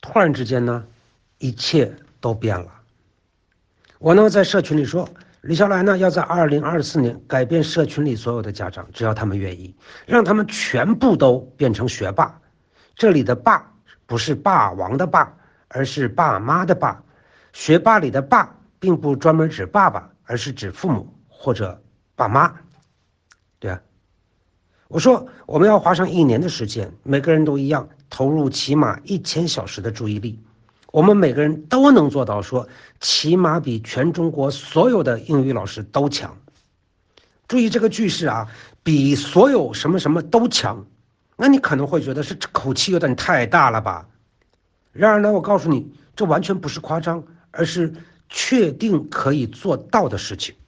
突然之间呢，一切都变了。我呢在社群里说，李笑来呢要在2024年改变社群里所有的家长，只要他们愿意，让他们全部都变成学霸。这里的霸不是霸王的霸，而是爸妈的爸。学霸里的霸并不专门指爸爸，而是指父母或者爸妈。对啊，我说我们要花上1年的时间，每个人都一样，投入起码1000小时的注意力。我们每个人都能做到说，起码比全中国所有的英语老师都强。注意这个句式啊，比所有什么什么都强。那你可能会觉得是这口气有点太大了吧？然而呢，我告诉你，这完全不是夸张，而是确定可以做到的事情。